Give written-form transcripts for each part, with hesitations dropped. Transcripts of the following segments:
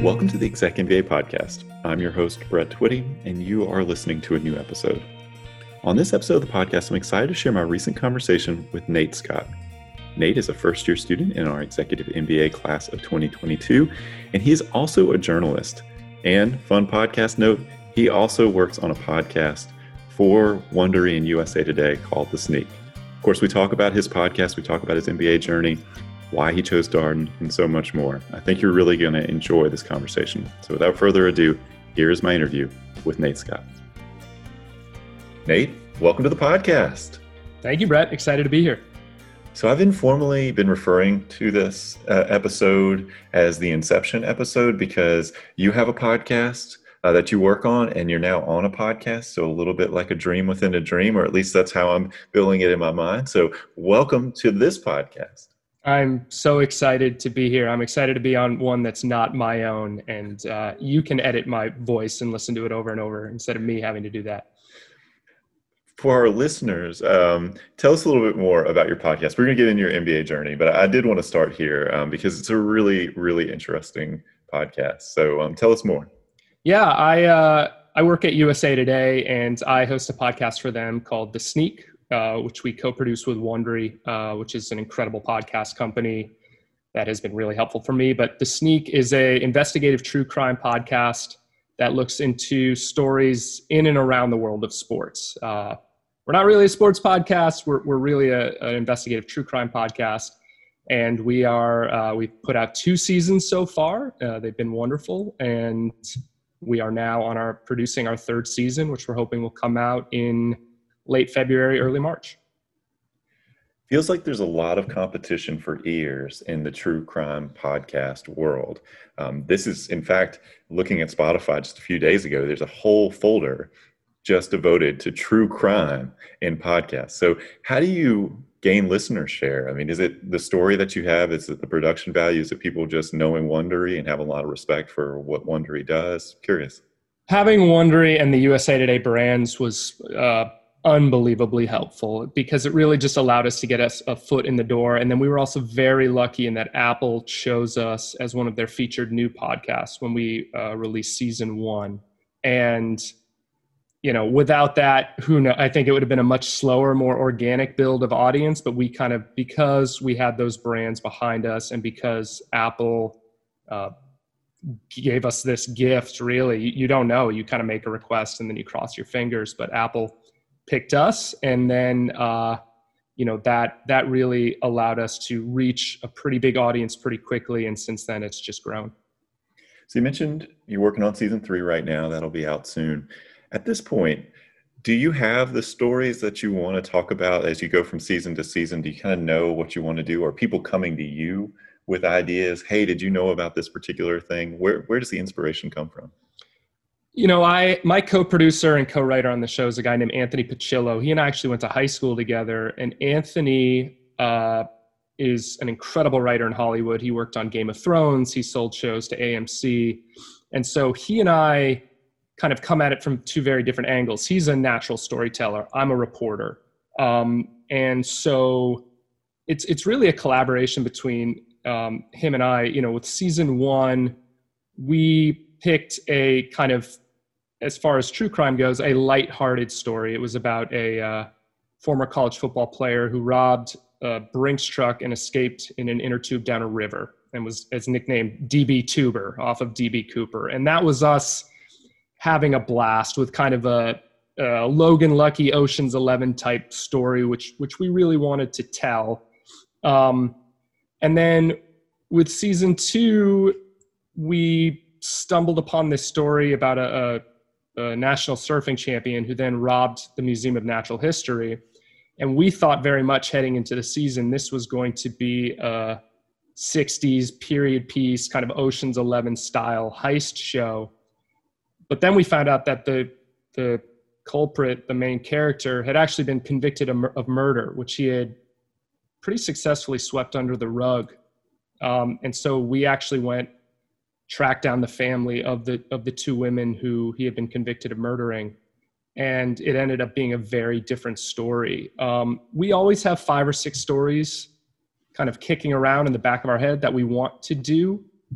Welcome to the Exec MBA podcast. I'm your host, Brett Twitty, and you are listening to a new episode. On this episode of the podcast, I'm excited to share my recent conversation with Nate Scott. Nate is a first-year student in our Executive MBA class of 2022, and he is also a journalist. And, fun podcast note, he also works on a podcast for Wondery and USA Today called The Sneak. Of course, we talk about his podcast, we talk about his MBA journey, why he chose Darden, and so much more. I think you're really going to enjoy this conversation. So without further ado, here is my interview with Nate Scott. Nate, welcome to the podcast. Thank you, Brett. Excited to be here. So I've informally been referring to this episode as the Inception episode because you have a podcast that you work on, and you're now on a podcast. So a little bit like a dream within a dream, or at least that's how I'm building it in my mind. So welcome to this podcast. I'm so excited to be here. I'm excited to be on one that's not my own, and you can edit my voice and listen to it over and over instead of me having to do that. For our listeners, tell us a little bit more about your podcast. We're going to get into your MBA journey, but I did want to start here because it's a really, really interesting podcast. So tell us more. Yeah, I work at USA Today, and I host a podcast for them called The Sneak, which we co-produce with Wondery, which is an incredible podcast company that has been really helpful for me. But The Sneak is an investigative true crime podcast that looks into stories in and around the world of sports. We're not really a sports podcast. We're really an investigative true crime podcast. And we've put out 2 seasons so far. They've been wonderful. And we are now producing our 3rd season, which we're hoping will come out in late February, early March. Feels like there's a lot of competition for ears in the true crime podcast world. This is, in fact, looking at Spotify just a few days ago, there's a whole folder just devoted to true crime in podcasts. So how do you gain listener share? I mean, is it the story that you have? Is it the production value? Is it people just knowing Wondery and have a lot of respect for what Wondery does? Curious. Having Wondery and the USA Today brands was unbelievably helpful because it really just allowed us to get us a foot in the door. And then we were also very lucky in that Apple chose us as one of their featured new podcasts when we released season 1. And, without that, who knows? I think it would have been a much slower, more organic build of audience, but because we had those brands behind us and because Apple gave us this gift, really, you don't know, you kind of make a request and then you cross your fingers, but Apple picked us, and then that really allowed us to reach a pretty big audience pretty quickly, and since then it's just grown. So you mentioned you're working on season 3 right now. That'll be out soon. At this point, do you have the stories that you want to talk about as you go from season to season? Do you kind of know what you want to do? Are people coming to you with ideas? Hey, did you know about this particular thing? Where does the inspiration come from? My co-producer and co-writer on the show is a guy named Anthony Pacillo. He and I actually went to high school together, and Anthony is an incredible writer in Hollywood. He worked on Game of Thrones. He sold shows to AMC. And so he and I kind of come at it from 2 very different angles. He's a natural storyteller. I'm a reporter. And so it's really a collaboration between him and I. With season 1, we picked a kind of, as far as true crime goes, a lighthearted story. It was about a former college football player who robbed a Brinks truck and escaped in an inner tube down a river and was nicknamed DB Tuber off of DB Cooper. And that was us having a blast with kind of a Logan Lucky Ocean's 11 type story, which we really wanted to tell. And then with season 2, we stumbled upon this story about a national surfing champion who then robbed the Museum of Natural History. And we thought very much heading into the season, this was going to be a 60s period piece, kind of Ocean's 11 style heist show. But then we found out that the culprit, the main character, had actually been convicted of murder, which he had pretty successfully swept under the rug. And so we actually tracked down the family of the 2 women who he had been convicted of murdering. And it ended up being a very different story. We always have 5 or 6 stories kind of kicking around in the back of our head that we want to do.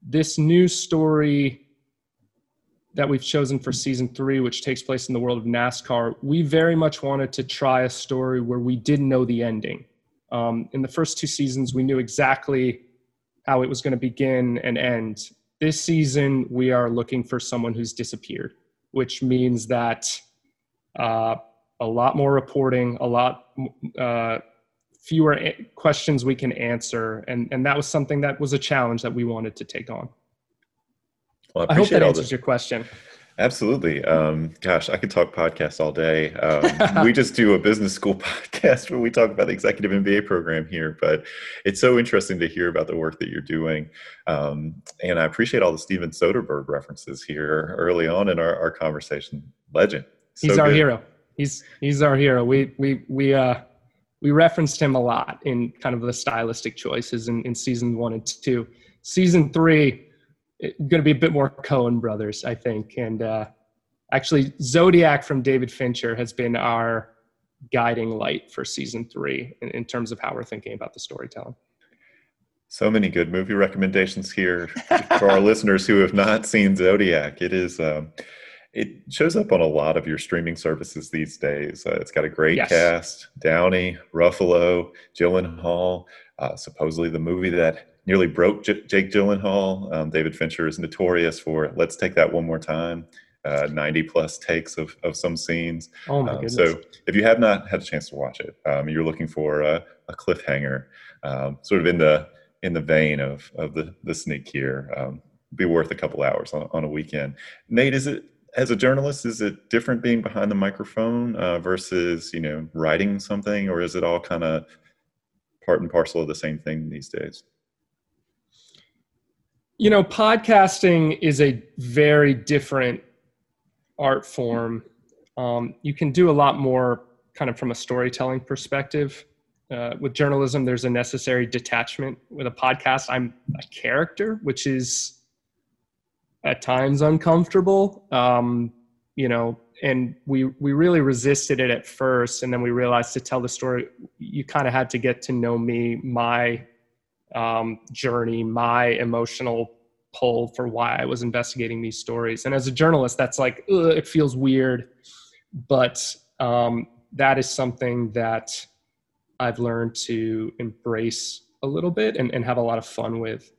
this new story that we've chosen for season 3, which takes place in the world of NASCAR, we very much wanted to try a story where we didn't know the ending. In the first 2 seasons, we knew exactly how it was going to begin and end. This season, we are looking for someone who's disappeared, which means that a lot more reporting, a lot fewer questions we can answer. And that was something that was a challenge that we wanted to take on. Well, I hope that answers your question. Absolutely. Gosh, I could talk podcasts all day. We just do a business school podcast where we talk about the executive MBA program here, but it's so interesting to hear about the work that you're doing. And I appreciate all the Steven Soderbergh references here early on in our conversation. Legend. So he's our hero. He's our hero. We referenced him a lot in kind of the stylistic choices in season 1 and 2. Season 3, going to be a bit more Coen brothers, I think. And actually, Zodiac from David Fincher has been our guiding light for season 3 in terms of how we're thinking about the storytelling. So many good movie recommendations here for our listeners who have not seen Zodiac. It shows up on a lot of your streaming services these days. It's got a great cast: Downey, Ruffalo, Gyllenhaal. Supposedly the movie that nearly broke Jake Gyllenhaal. David Fincher is notorious for let's take that one more time. 90 plus takes of some scenes. Oh my goodness. So if you have not had a chance to watch it, you're looking for a cliffhanger, sort of in the vein of the sneak here. Be worth a couple hours on a weekend. Nate, as a journalist, is it different being behind the microphone versus, writing something, or is it all kind of part and parcel of the same thing these days? Podcasting is a very different art form. You can do a lot more kind of from a storytelling perspective. With journalism, there's a necessary detachment. With a podcast, I'm a character, which is at times uncomfortable. And we really resisted it at first. And then we realized to tell the story, you kind of had to get to know me, my journey, my emotional pull for why I was investigating these stories. And as a journalist, that's like, it feels weird, but that is something that I've learned to embrace a little bit and have a lot of fun with.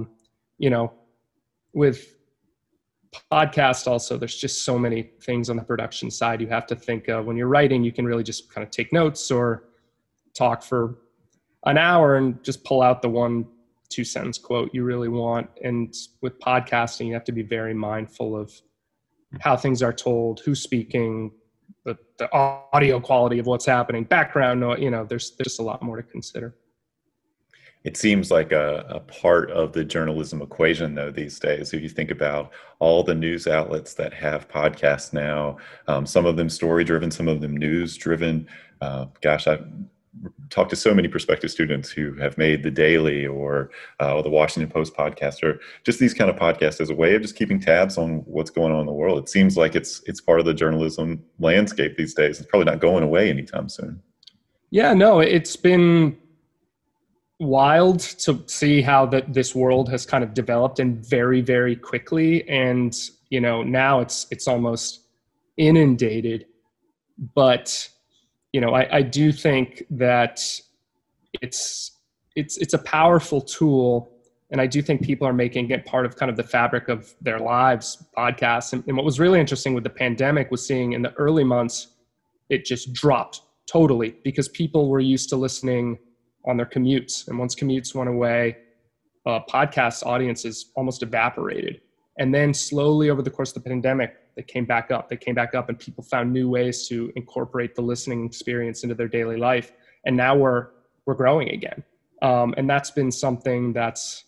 With podcast also, there's just so many things on the production side you have to think of. When you're writing, you can really just kind of take notes or talk for an hour and just pull out the 1-2 sentence quote you really want. And with podcasting, you have to be very mindful of how things are told, who's speaking, the audio quality of what's happening, background, there's just a lot more to consider. It seems like a part of the journalism equation, though, these days. If you think about all the news outlets that have podcasts now, some of them story-driven, some of them news-driven. I've talked to so many prospective students who have made The Daily or the Washington Post podcast, or just these kind of podcasts as a way of just keeping tabs on what's going on in the world. It seems like it's part of the journalism landscape these days. It's probably not going away anytime soon. Yeah, no, it's been wild to see how this world has kind of developed and very, very quickly. And, now it's almost inundated. But, I do think that it's a powerful tool. And I do think people are making it part of kind of the fabric of their lives, podcasts. And what was really interesting with the pandemic was seeing in the early months, it just dropped totally because people were used to listening on their commutes. And once commutes went away, podcast audiences almost evaporated. And then slowly over the course of the pandemic, they came back up and people found new ways to incorporate the listening experience into their daily life. And now we're growing again. And that's been something that's,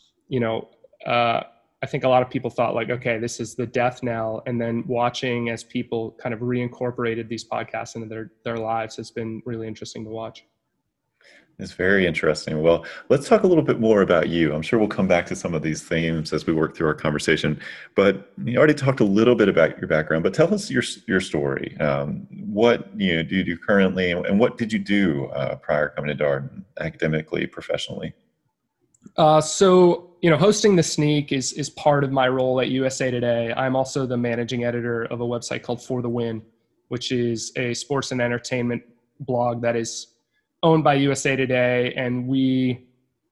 I think a lot of people thought like, okay, this is the death knell. And then watching as people kind of reincorporated these podcasts into their lives has been really interesting to watch. It's very interesting. Well, let's talk a little bit more about you. I'm sure we'll come back to some of these themes as we work through our conversation, but you already talked a little bit about your background, but tell us your story. What do you do currently, and what did you do prior coming to Darden, academically, professionally? So hosting The Sneak is part of my role at USA Today. I'm also the managing editor of a website called For the Win, which is a sports and entertainment blog that is owned by USA Today. And we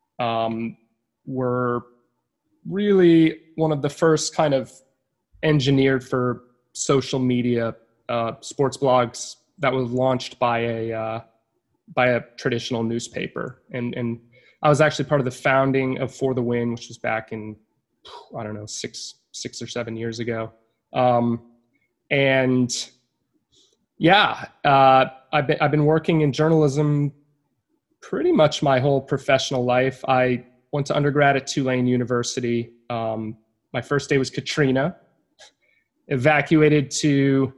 were really one of the first kind of engineered for social media sports blogs that was launched by a traditional newspaper. And I was actually part of the founding of For the Win, which was back in, I don't know, six or 7 years ago. And yeah, I've been working in journalism pretty much my whole professional life. I went to undergrad at Tulane University. My first day was Katrina. Evacuated to,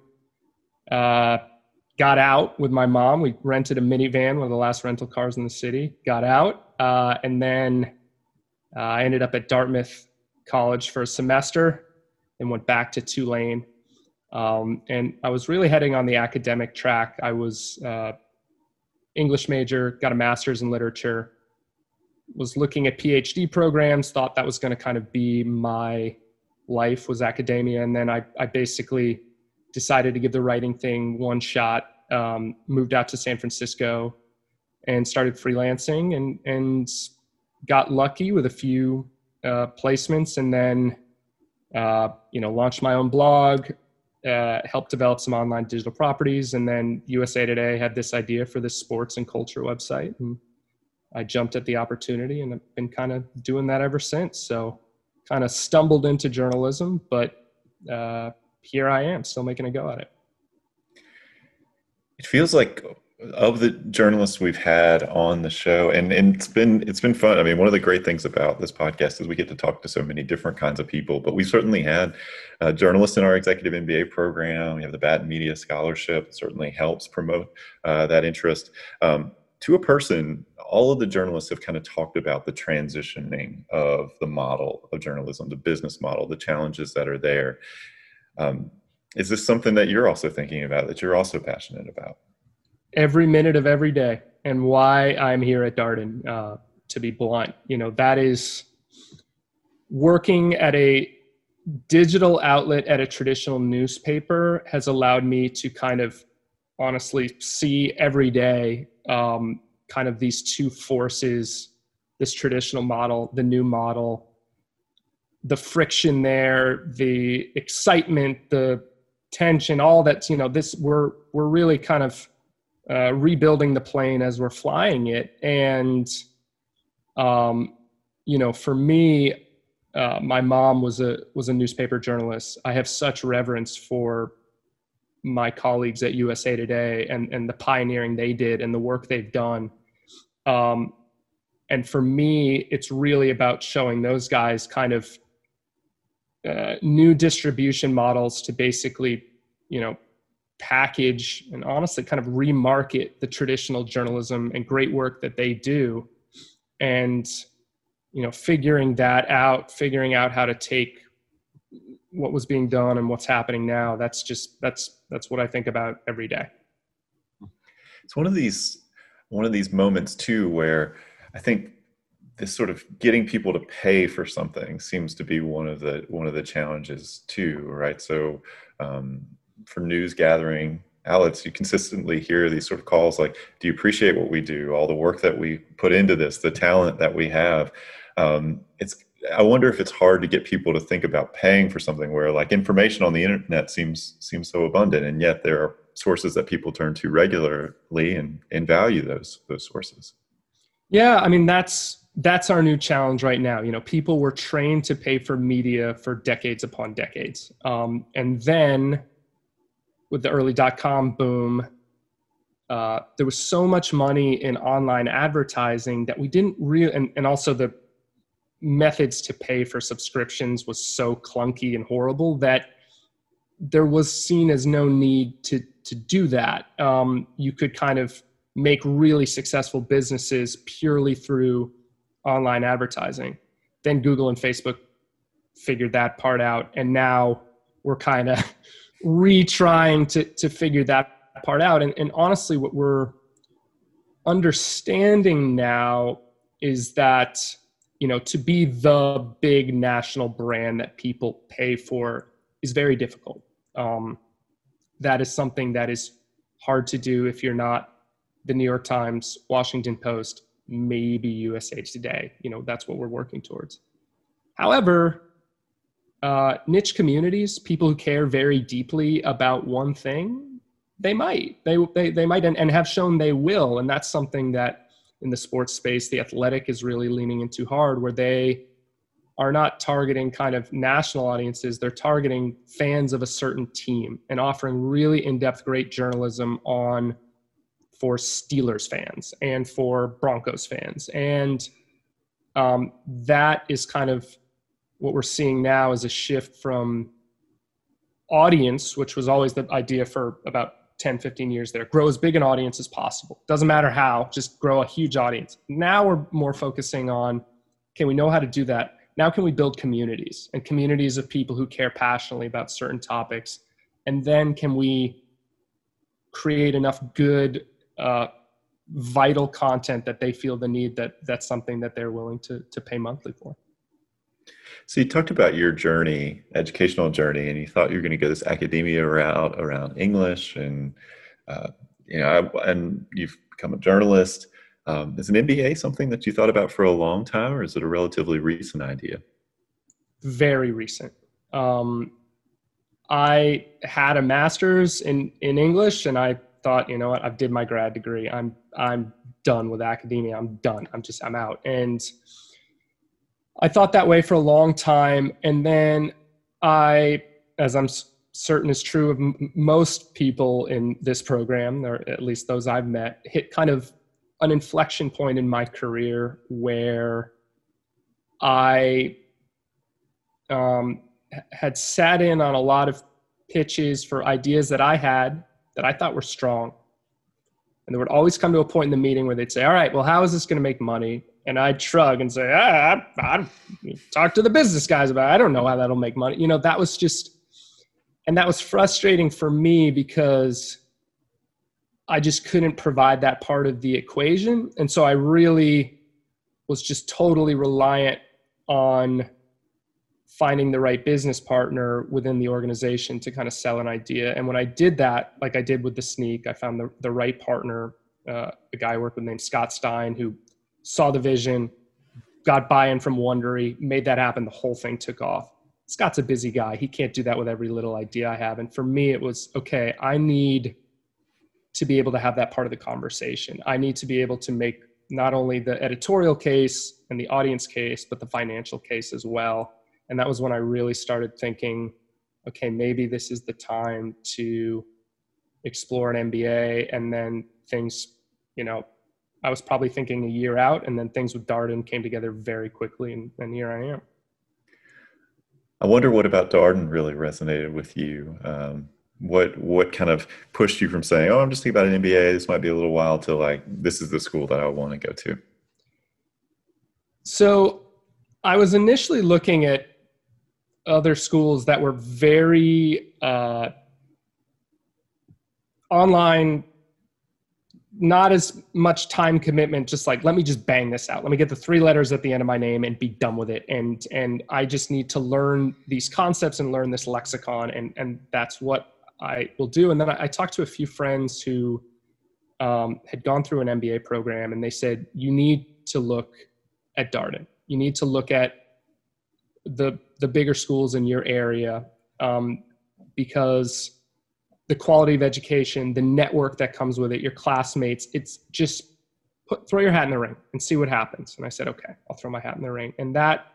got out with my mom. We rented a minivan, one of the last rental cars in the city, got out. And then I ended up at Dartmouth College for a semester and went back to Tulane. And I was really heading on the academic track. I was English major, got a master's in literature, was looking at PhD programs, thought that was going to kind of be my life, was academia. And then I basically decided to give the writing thing one shot, moved out to San Francisco and started freelancing and got lucky with a few placements, and then launched my own blog, helped develop some online digital properties, and then USA Today had this idea for this sports and culture website, and I jumped at the opportunity and I've been kind of doing that ever since. So kind of stumbled into journalism, but here I am still making a go at it. It feels like of the journalists we've had on the show, and it's been fun. I mean, one of the great things about this podcast is we get to talk to so many different kinds of people, but we certainly had journalists in our executive MBA program. We have the Batten Media Scholarship. It certainly helps promote that interest. To a person, all of the journalists have kind of talked about the transitioning of the model of journalism, the business model, the challenges that are there. Is this something that you're also thinking about, that you're also passionate about? Every minute of every day, and why I'm here at Darden, to be blunt. That is working at a digital outlet at a traditional newspaper has allowed me to kind of honestly see every day kind of these two forces, this traditional model, the new model, the friction there, the excitement, the tension, all that, we're really kind of rebuilding the plane as we're flying it. And, for me, my mom was a newspaper journalist. I have such reverence for my colleagues at USA Today and the pioneering they did and the work they've done. And for me, it's really about showing those guys kind of new distribution models to basically, package and honestly kind of remarket the traditional journalism and great work that they do. And, figuring out how to take what was being done and what's happening now. That's what I think about every day. It's one of these moments too, where I think this sort of getting people to pay for something seems to be one of the challenges too, right? So for news gathering outlets, you consistently hear these sort of calls like, do you appreciate what we do, all the work that we put into this, the talent that we have? I wonder if it's hard to get people to think about paying for something where like information on the internet seems so abundant, and yet there are sources that people turn to regularly and value those sources. Yeah, I mean, that's our new challenge right now. People were trained to pay for media for decades upon decades. And then with the early .com boom, there was so much money in online advertising that we didn't really, and also the methods to pay for subscriptions was so clunky and horrible that there was seen as no need to do that. You could kind of make really successful businesses purely through online advertising. Then Google and Facebook figured that part out, and now we're kind of retrying to figure that part out. And honestly, what we're understanding now is that to be the big national brand that people pay for is very difficult. That is something that is hard to do if you're not the New York Times, Washington Post, maybe USA Today. That's what we're working towards. However, niche communities, people who care very deeply about one thing, they might and have shown they will. And that's something that in the sports space, The Athletic is really leaning into hard, where they are not targeting kind of national audiences. They're targeting fans of a certain team and offering really in-depth, great journalism for Steelers fans and for Broncos fans. And that is kind of what we're seeing now, is a shift from audience, which was always the idea for about 10, 15 years there. Grow as big an audience as possible. Doesn't matter how, just grow a huge audience. Now we're more focusing on, okay, we know how to do that. Now can we build communities, and communities of people who care passionately about certain topics? And then can we create enough good, vital content that they feel the need that's something that they're willing to pay monthly for? So you talked about your journey, educational journey, and you thought you were going to go this academia route around English, and and you've become a journalist. Is an MBA something that you thought about for a long time, or is it a relatively recent idea? Very recent. I had a master's in English, and I thought, you know what, I've did my grad degree. I'm done with academia. I'm done. I'm out. And I thought that way for a long time. And then as I'm certain is true of most people in this program, or at least those I've met, hit kind of an inflection point in my career where I had sat in on a lot of pitches for ideas that I had that I thought were strong. And there would always come to a point in the meeting where they'd say, all right, well, how is this going to make money? And I'd shrug and say, I talk to the business guys about it. I don't know how that'll make money. That was and that was frustrating for me because I just couldn't provide that part of the equation. And so I really was just totally reliant on finding the right business partner within the organization to kind of sell an idea. And when I did that, like I did with the Sneak, I found the right partner, a guy I worked with named Scott Stein, who saw the vision, got buy-in from Wondery, made that happen. The whole thing took off. Scott's a busy guy. He can't do that with every little idea I have. And for me, it was, okay, I need to be able to have that part of the conversation. I need to be able to make not only the editorial case and the audience case, but the financial case as well. And that was when I really started thinking, okay, maybe this is the time to explore an MBA. And then things, I was probably thinking a year out, and then things with Darden came together very quickly, and here I am. I wonder what about Darden really resonated with you? What kind of pushed you from saying, oh, I'm just thinking about an MBA, this might be a little while, to like, this is the school that I want to go to? So I was initially looking at other schools that were very online, not as much time commitment, just like, let me just bang this out. Let me get the 3 letters at the end of my name and be done with it. And I just need to learn these concepts and learn this lexicon. And that's what I will do. And then I talked to a few friends who had gone through an MBA program, and they said, you need to look at Darden. You need to look at the bigger schools in your area, because the quality of education, the network that comes with it, your classmates, it's just throw your hat in the ring and see what happens. And I said, okay, I'll throw my hat in the ring. And that,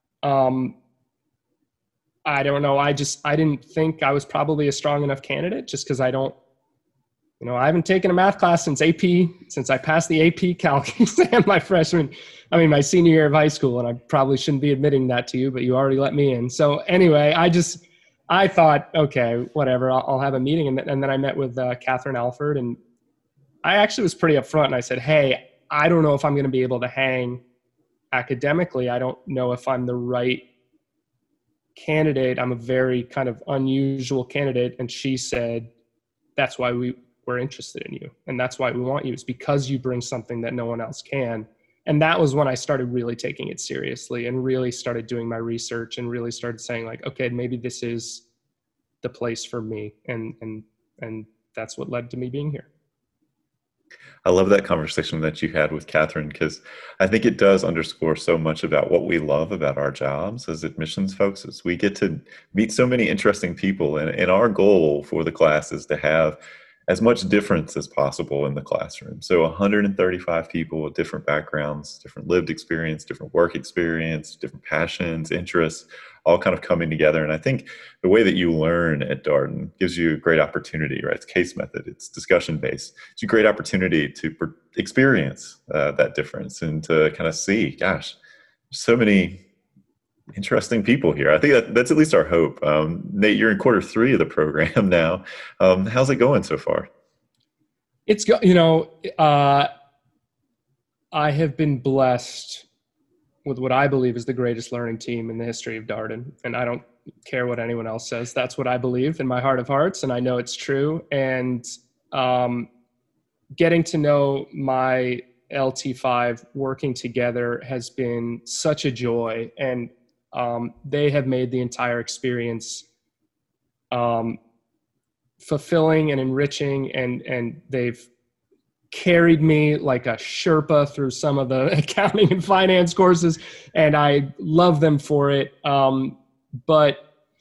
I don't know. I didn't think I was probably a strong enough candidate, just because I haven't taken a math class since I passed the AP Calc exam my senior year of high school. And I probably shouldn't be admitting that to you, but you already let me in. So anyway, I thought, okay, whatever, I'll have a meeting. And then I met with Catherine Alford, and I actually was pretty upfront. And I said, hey, I don't know if I'm going to be able to hang academically. I don't know if I'm the right candidate. I'm a very kind of unusual candidate. And she said, that's why we're interested in you. And that's why we want you. It's because you bring something that no one else can. And that was when I started really taking it seriously and really started doing my research and really started saying like, okay, maybe this is the place for me. And that's what led to me being here. I love that conversation that you had with Catherine, because I think it does underscore so much about what we love about our jobs as admissions folks is we get to meet so many interesting people. And our goal for the class is to have as much difference as possible in the classroom. So 135 people with different backgrounds, different lived experience, different work experience, different passions, interests, all kind of coming together. And I think the way that you learn at Darden gives you a great opportunity, right? It's case method, it's discussion based. It's a great opportunity to experience that difference and to kind of see, gosh, so many interesting people here. I think that's at least our hope. Nate, you're in quarter 3 of the program now. How's it going so far? It's I have been blessed with what I believe is the greatest learning team in the history of Darden. And I don't care what anyone else says. That's what I believe in my heart of hearts. And I know it's true. And getting to know my LT5 working together has been such a joy. And they have made the entire experience fulfilling and enriching, and they've carried me like a Sherpa through some of the accounting and finance courses, and I love them for it. But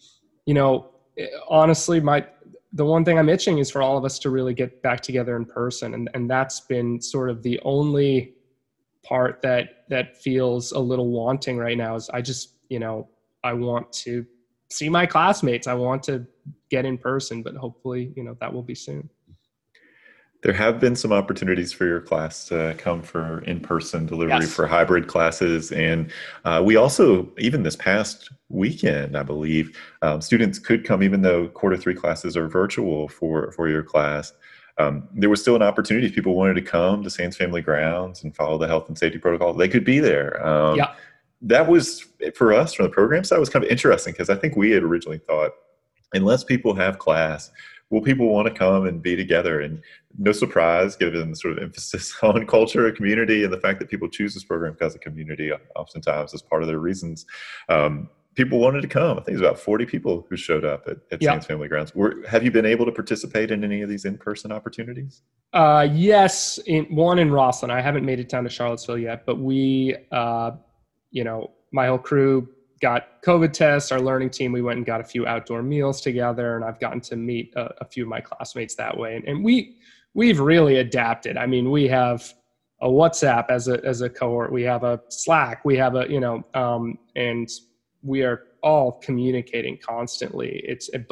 honestly, the one thing I'm itching is for all of us to really get back together in person, and that's been sort of the only part that feels a little wanting right now. Is I just I want to see my classmates. I want to get in person, but hopefully that will be soon. There have been some opportunities for your class to come for in-person delivery Yes. for hybrid classes. And we also, even this past weekend, I believe, students could come even though quarter 3 classes are virtual for your class. There was still an opportunity if people wanted to come to Sands Family Grounds and follow the health and safety protocol, they could be there. Yeah. That was, for us, from the program side, was kind of interesting because I think we had originally thought, unless people have class, will people want to come and be together? And no surprise, given the sort of emphasis on culture and community and the fact that people choose this program because of community oftentimes as part of their reasons. People wanted to come. I think it was about 40 people who showed up at Sands Family Grounds. Have you been able to participate in any of these in-person opportunities? Yes, one in Rosslyn. I haven't made it down to Charlottesville yet, but we, my whole crew got COVID tests. Our learning team, we went and got a few outdoor meals together, and I've gotten to meet a few of my classmates that way. And we've really adapted. I mean, we have a WhatsApp as a cohort. We have a Slack. We have and we are all communicating constantly.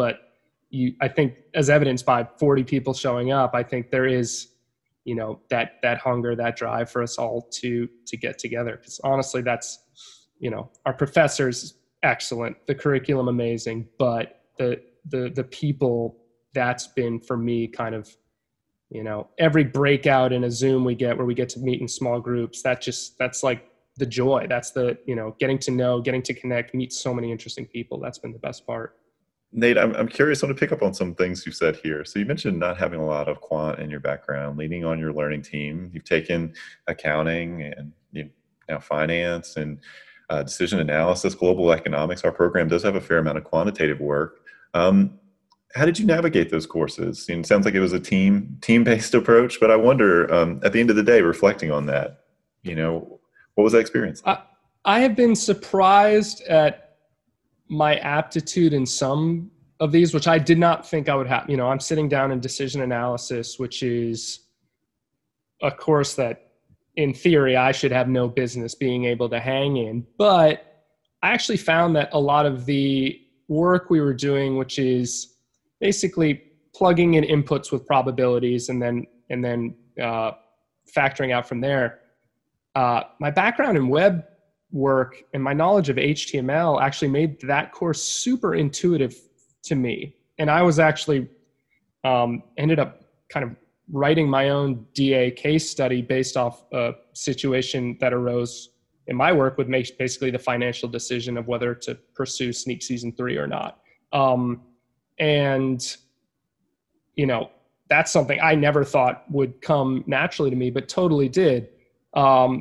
I think as evidenced by 40 people showing up, I think there is, that hunger, that drive for us all to get together. Because honestly, that's, our professors, excellent, the curriculum amazing, but the people, that's been for me kind of, every breakout in a Zoom we get where we get to meet in small groups, that's like the joy. That's the, getting to know, getting to connect, meet so many interesting people. That's been the best part. Nate, I'm curious. I want to pick up on some things you said here. So you mentioned not having a lot of quant in your background, leaning on your learning team. You've taken accounting and now finance and decision analysis, global economics. Our program does have a fair amount of quantitative work. How did you navigate those courses? It sounds like it was a team-based approach, but I wonder, at the end of the day, reflecting on that, what was that experience? I have been surprised at my aptitude in some of these, which I did not think I would have. I'm sitting down in decision analysis, which is a course that in theory I should have no business being able to hang in. But I actually found that a lot of the work we were doing, which is basically plugging in inputs with probabilities and then factoring out from there. My background in web work and my knowledge of HTML actually made that course super intuitive to me. And I was actually ended up kind of writing my own DA case study based off a situation that arose in my work with basically the financial decision of whether to pursue Sneak Season 3 or not. And that's something I never thought would come naturally to me, but totally did.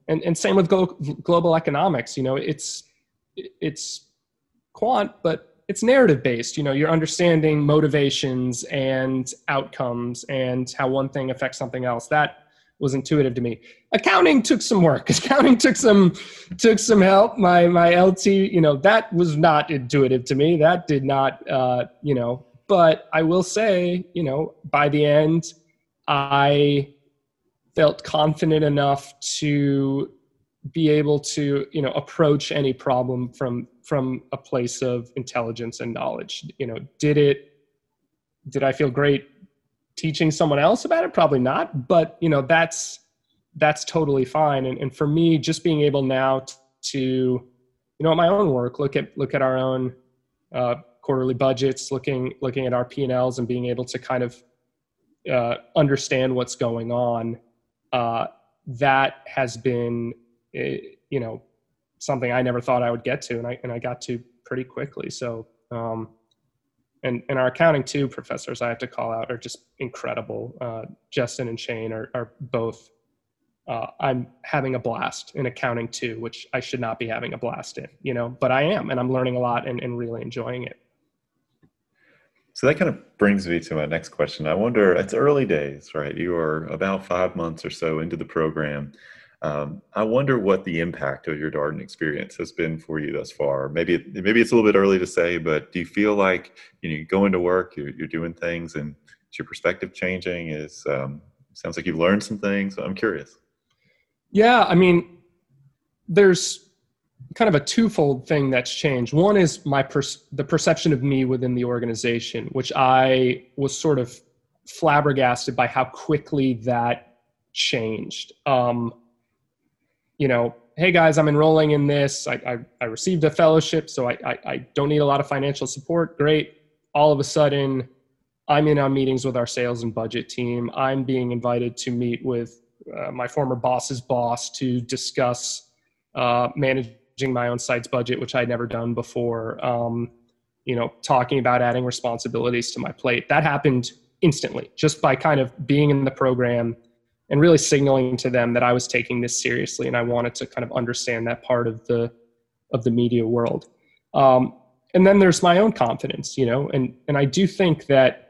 and same with global economics. It's quant, but it's narrative based. You're understanding motivations and outcomes and how one thing affects something else. That was intuitive to me. Accounting took some work. Accounting took some help. My LT, that was not intuitive to me. That did not, but I will say, by the end, I felt confident enough to be able to, approach any problem from a place of intelligence and knowledge. Did I feel great teaching someone else about it? Probably not, but that's totally fine. And for me, just being able now to, at my own work, look at our own quarterly budgets, looking at our P&Ls and being able to kind of understand what's going on. That has been, something I never thought I would get to, and I got to pretty quickly. So, and our accounting two professors I have to call out are just incredible. Justin and Shane are both. I'm having a blast in accounting two, which I should not be having a blast in, but I am, and I'm learning a lot and really enjoying it. So that kind of brings me to my next question. I wonder, it's early days, right? You are about 5 months or so into the program. I wonder what the impact of your Darden experience has been for you thus far. Maybe it's a little bit early to say, but do you feel like you go into work, you're doing things, and is your perspective changing? Sounds like you've learned some things. I'm curious. Yeah, there's kind of a twofold thing that's changed. One is the perception of me within the organization, which I was sort of flabbergasted by how quickly that changed. Hey guys, I'm enrolling in this. I received a fellowship, so I don't need a lot of financial support. Great. All of a sudden, I'm in on meetings with our sales and budget team. I'm being invited to meet with my former boss's boss to discuss managing my own site's budget, which I'd never done before. Talking about adding responsibilities to my plate. That happened instantly, just by kind of being in the program and really signaling to them that I was taking this seriously and I wanted to kind of understand that part of the media world. And then there's my own confidence, and I do think that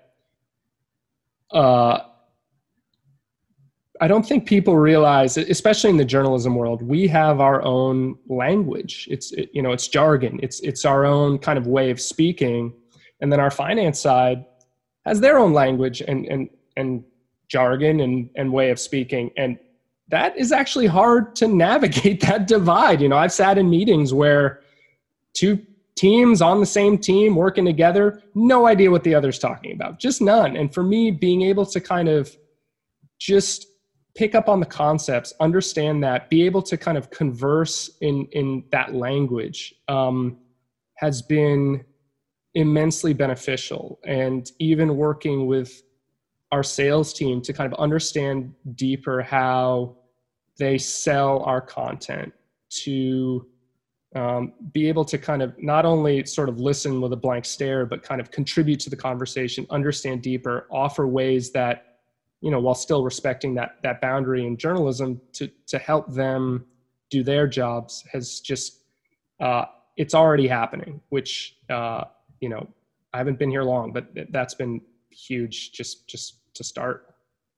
I don't think people realize, especially in the journalism world, we have our own language. It's jargon. It's our own kind of way of speaking. And then our finance side has their own language and jargon and way of speaking. And that is actually hard to navigate that divide. I've sat in meetings where two teams on the same team working together, no idea what the other's talking about, just none. And for me, being able to kind of just pick up on the concepts, understand that, be able to kind of converse in that language has been immensely beneficial. And even working with our sales team to kind of understand deeper how they sell our content, to be able to kind of not only sort of listen with a blank stare, but kind of contribute to the conversation, understand deeper, offer ways that, while still respecting that boundary in journalism to help them do their jobs has just, it's already happening, which, I haven't been here long, but that's been huge just to start.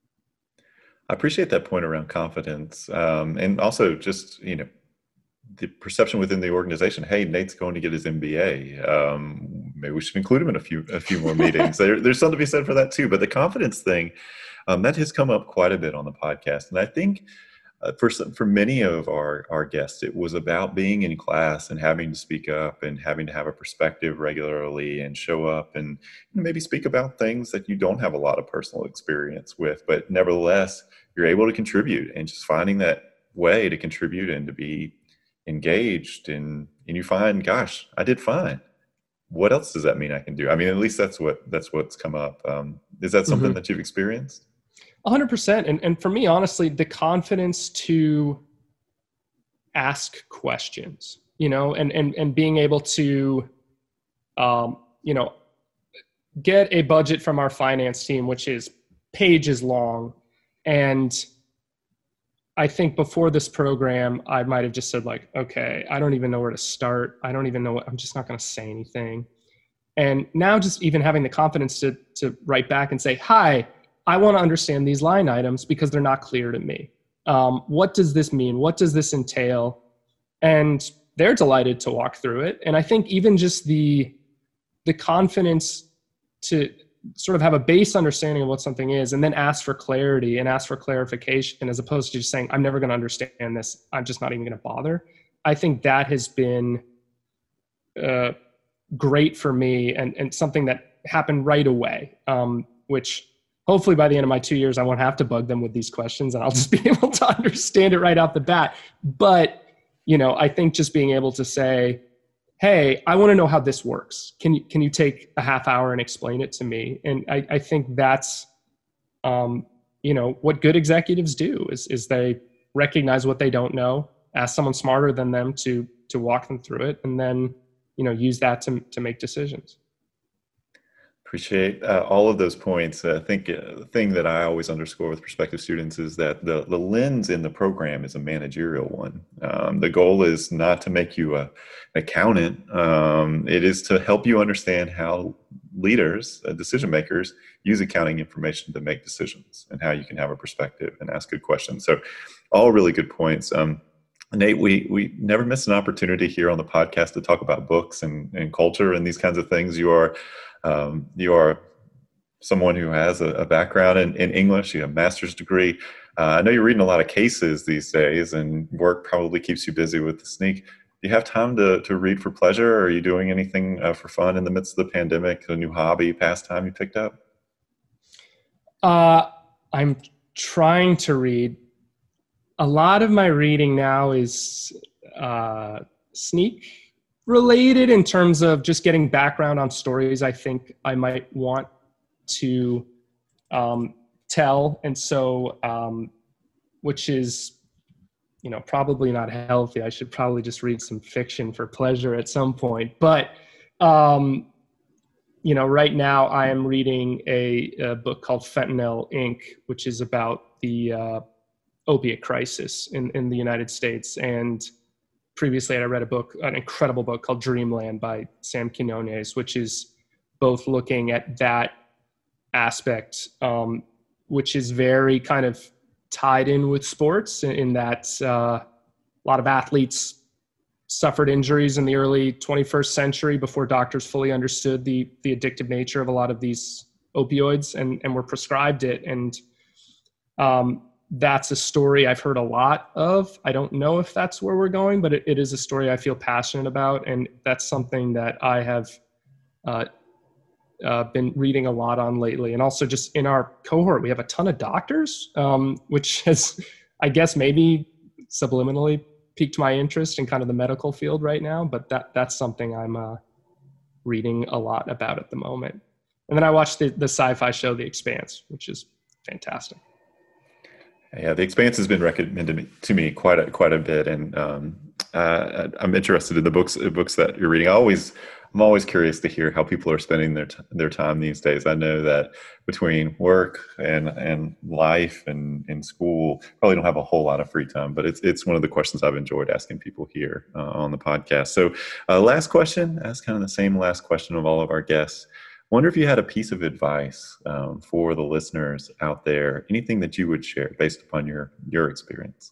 I appreciate that point around confidence. And also just, the perception within the organization, hey, Nate's going to get his MBA. Maybe we should include him in a few more meetings. There's something to be said for that too. But the confidence thing, that has come up quite a bit on the podcast. And I think for many of our guests, it was about being in class and having to speak up and having to have a perspective regularly and show up and maybe speak about things that you don't have a lot of personal experience with, but nevertheless, you're able to contribute, and just finding that way to contribute and to be engaged, and you find, gosh, I did fine. What else does that mean I can do? At least that's what's come up. Is that something that you've experienced? 100%. And for me, honestly, the confidence to ask questions, and being able to, get a budget from our finance team, which is pages long, and I think before this program, I might have just said like, okay, I don't even know where to start. I don't even know I'm just not going to say anything. And now just even having the confidence to write back and say, hi, I want to understand these line items because they're not clear to me. What does this mean? What does this entail? And they're delighted to walk through it. And I think even just the confidence to sort of have a base understanding of what something is and then ask for clarity and ask for clarification as opposed to just saying, I'm never going to understand this. I'm just not even going to bother. I think that has been great for me and something that happened right away, which hopefully by the end of my 2 years, I won't have to bug them with these questions and I'll just be able to understand it right off the bat. But, I think just being able to say, hey, I want to know how this works. Can you take a half hour and explain it to me? And I think that's, what good executives do is they recognize what they don't know, ask someone smarter than them to walk them through it, and then, use that to make decisions. Appreciate all of those points. I think the thing that I always underscore with prospective students is that the lens in the program is a managerial one. The goal is not to make you an accountant. It is to help you understand how leaders, decision makers, use accounting information to make decisions and how you can have a perspective and ask good questions. So all really good points. Nate, we never miss an opportunity here on the podcast to talk about books and culture and these kinds of things. You are someone who has a background in English. You have a master's degree. I know you're reading a lot of cases these days, and work probably keeps you busy with the sneak. Do you have time to read for pleasure? Or are you doing anything for fun in the midst of the pandemic? A new hobby, pastime you picked up? I'm trying to read. A lot of my reading now is sneak related in terms of just getting background on stories I think I might want to tell. And so, which is, probably not healthy. I should probably just read some fiction for pleasure at some point. But, right now I am reading a book called Fentanyl Inc., which is about the opiate crisis in the United States. And previously, I read an incredible book called Dreamland by Sam Quinones, which is both looking at that aspect, which is very kind of tied in with sports in that a lot of athletes suffered injuries in the early 21st century before doctors fully understood the addictive nature of a lot of these opioids and were prescribed it. And that's a story I've heard a lot of. I don't know if that's where we're going, but it is a story I feel passionate about. And that's something that I have been reading a lot on lately. And also just in our cohort, we have a ton of doctors, which has, I guess, maybe subliminally piqued my interest in kind of the medical field right now. But that's something I'm reading a lot about at the moment. And then I watched the sci-fi show, The Expanse, which is fantastic. Yeah, The Expanse has been recommended to me quite a bit, and I'm interested in the books that you're reading. I'm always curious to hear how people are spending their time these days. I know that between work and life and school, probably don't have a whole lot of free time, but it's one of the questions I've enjoyed asking people here on the podcast. So, last question, ask kind of the same last question of all of our guests. Wonder if you had a piece of advice for the listeners out there, anything that you would share based upon your experience?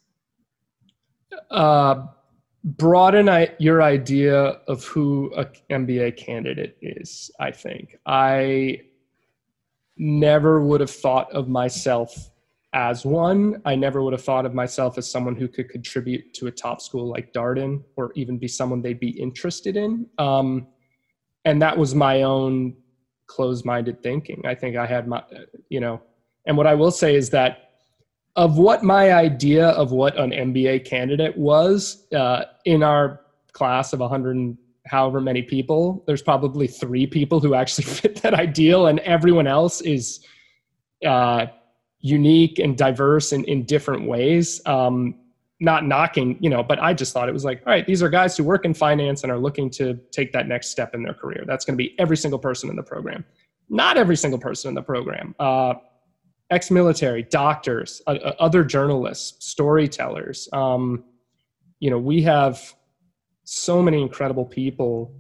Broaden your idea of who an MBA candidate is, I think. I never would have thought of myself as one. I never would have thought of myself as someone who could contribute to a top school like Darden or even be someone they'd be interested in. And that was my own closed-minded thinking. I think I had and what I will say is that of what my idea of what an MBA candidate was, in our class of 100 and however many people, there's probably 3 people who actually fit that ideal, and everyone else is unique and diverse in different ways. Not knocking, but I just thought it was like, all right, these are guys who work in finance and are looking to take that next step in their career. That's going to be every single person in the program. Not every single person in the program. ex-military, doctors, other journalists, storytellers. We have so many incredible people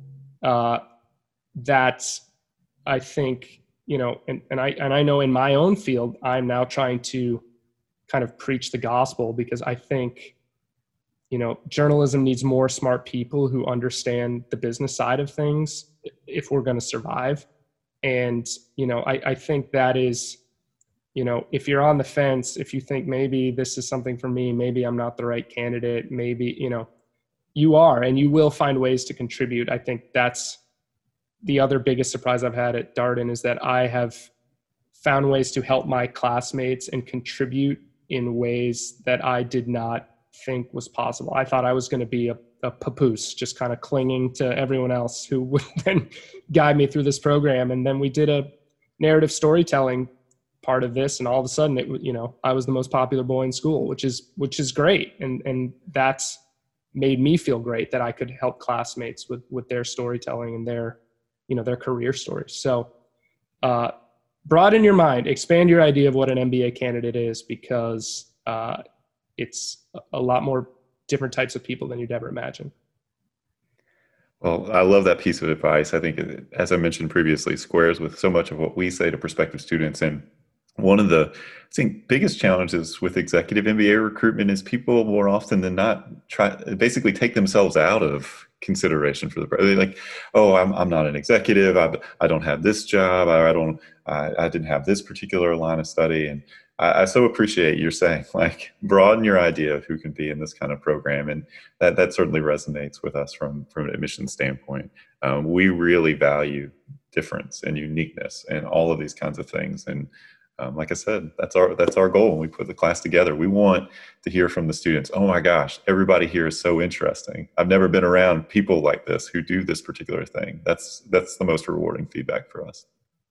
that I think, and I know in my own field, I'm now trying to kind of preach the gospel, because I think, journalism needs more smart people who understand the business side of things if we're going to survive. And, I think that is, if you're on the fence, if you think maybe this is something for me, maybe I'm not the right candidate, maybe, you are, and you will find ways to contribute. I think that's the other biggest surprise I've had at Darden, is that I have found ways to help my classmates and contribute in ways that I did not think was possible. I thought I was going to be a papoose, just kind of clinging to everyone else who would then guide me through this program. And then we did a narrative storytelling part of this, and all of a sudden I was the most popular boy in school, which is great. And that's made me feel great that I could help classmates with their storytelling and their career stories. So broaden your mind, expand your idea of what an MBA candidate is, because it's a lot more different types of people than you'd ever imagine. Well, I love that piece of advice. I think, as I mentioned previously, squares with so much of what we say to prospective students. And one of the, I think, biggest challenges with executive MBA recruitment is people more often than not basically take themselves out of consideration for they're like, oh, I'm not an executive. I don't have this job. I didn't have this particular line of study. And I so appreciate you're saying, like, broaden your idea of who can be in this kind of program. And that certainly resonates with us from an admissions standpoint. We really value difference and uniqueness and all of these kinds of things. And like I said, that's our goal when we put the class together. We want to hear from the students, oh my gosh, everybody here is so interesting. I've never been around people like this who do this particular thing. That's the most rewarding feedback for us.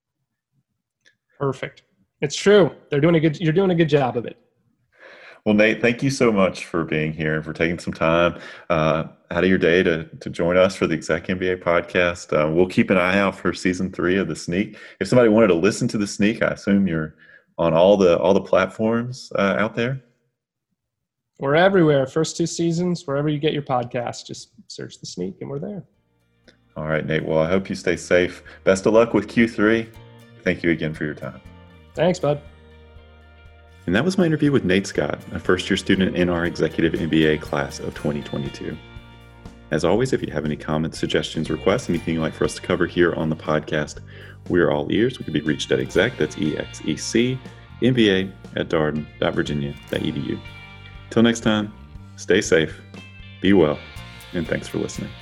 Perfect. It's true. You're doing a good job of it. Well, Nate, thank you so much for being here and for taking some time out of your day to join us for the Exec MBA podcast. We'll keep an eye out for season 3 of The Sneak. If somebody wanted to listen to The Sneak, I assume you're on all the platforms out there. We're everywhere. First 2 seasons, wherever you get your podcast, just search The Sneak and we're there. All right, Nate. Well, I hope you stay safe. Best of luck with Q3. Thank you again for your time. Thanks, bud. And that was my interview with Nate Scott, a first-year student in our Executive MBA class of 2022. As always, if you have any comments, suggestions, requests, anything you'd like for us to cover here on the podcast, we are all ears. We can be reached at exec, that's EXEC, MBA at darden.virginia.edu. Till next time, stay safe, be well, and thanks for listening.